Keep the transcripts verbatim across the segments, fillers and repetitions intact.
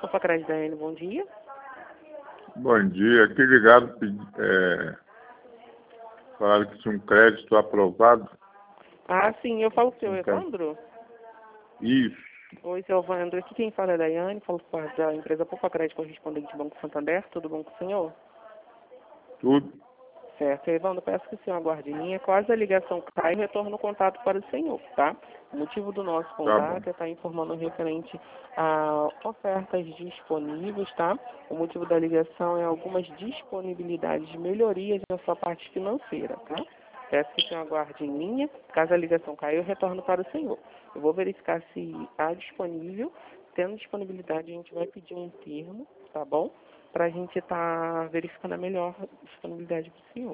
Popacred da Daiane, bom dia. Bom dia, aqui ligado, é, falaram que tinha um crédito aprovado. Ah, sim, eu falo com o seu Evandro? Isso. Oi, seu Evandro, aqui quem fala é a Daiane, falo parte da empresa Popacred correspondente Banco Santander, tudo bom com o senhor? Tudo. Certo, Evandro, peço que o senhor aguarde em linha, caso a ligação caia, retorno o contato para o senhor, tá? O motivo do nosso contato é estar informando referente a ofertas disponíveis, tá? O motivo da ligação é algumas disponibilidades de melhorias na sua parte financeira, tá? Peço que o senhor aguarde em linha, caso a ligação caia, eu retorno para o senhor. Eu vou verificar se está disponível, tendo disponibilidade a gente vai pedir um termo, tá bom? Para a gente estar tá verificando a melhor disponibilidade para o senhor.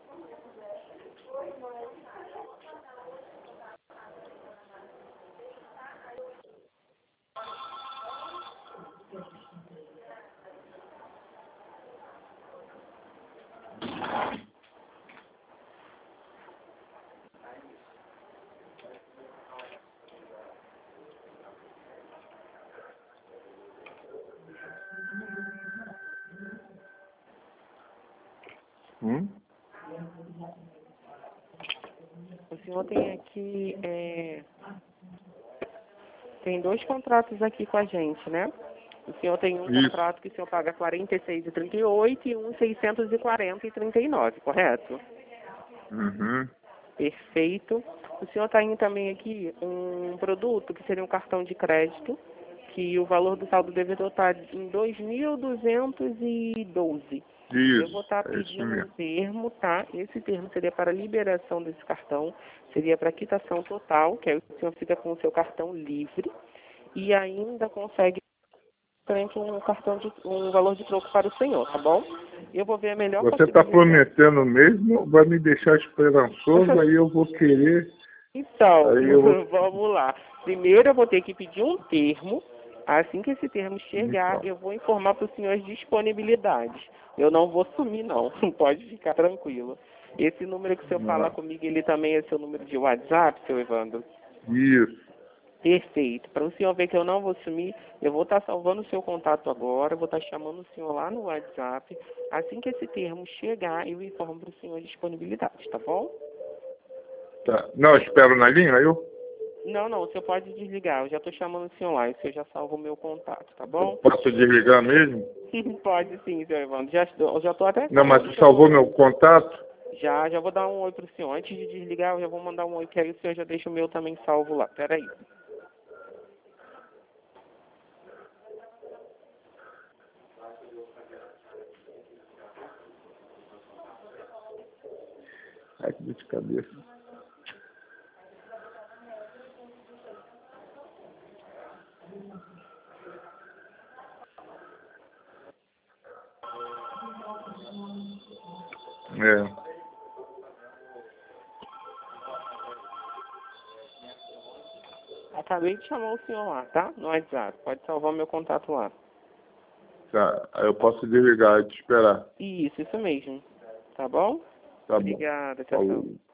Hum? O senhor tem aqui, é, tem dois contratos aqui com a gente, né? O senhor tem um Isso. contrato que o senhor paga quarenta e seis reais e trinta e oito centavos e um seiscentos e quarenta reais e trinta e nove centavos, correto? Uhum. Perfeito. O senhor tem também aqui um produto que seria um cartão de crédito, que o valor do saldo devedor está em dois mil duzentos e doze. Eu vou Isso, estar é isso pedindo um mesmo. termo, tá? Esse termo seria para liberação desse cartão, seria para quitação total, que aí o senhor fica com o seu cartão livre e ainda consegue frente um cartão de um valor de troco para o senhor, tá bom? Eu vou ver a melhor Você está possibilidade. prometendo mesmo, vai me deixar esperançoso, aí eu vou querer. Então, Aí eu vou. vamos lá. Primeiro eu vou ter que pedir um termo. Assim que esse termo chegar, Então, eu vou informar para o senhor as disponibilidades. Eu não vou sumir, não. Pode ficar tranquilo. Esse número que o senhor fala ah, comigo, ele também é seu número de WhatsApp, seu Evandro? isso. Perfeito. Para o senhor ver que eu não vou sumir, eu vou estar salvando o seu contato agora, vou estar chamando o senhor lá no WhatsApp. Assim que esse termo chegar, eu informo para o senhor a disponibilidade, tá bom? Tá. Não, eu espero na linha, eu? Não, não, o senhor pode desligar. Eu já estou chamando o senhor lá, e o senhor já salva o meu contato, tá Eu bom? posso desligar mesmo? Pode sim, seu Evandro. Já estou, eu já estou até Não, mas salvando o você seu salvou meu contato. contato? Já, já vou dar um oi pro senhor. Antes de desligar, eu já vou mandar um oi, que aí o senhor já deixa o meu também salvo lá. Peraí. Ai, que dor de cabeça. É. Acabei de chamar o senhor lá, tá? No WhatsApp. Pode salvar o meu contato lá. Tá. Aí eu posso desligar e te esperar. Isso, isso mesmo. Tá bom? Tá bom. Obrigada, tchau, tchau. Falou.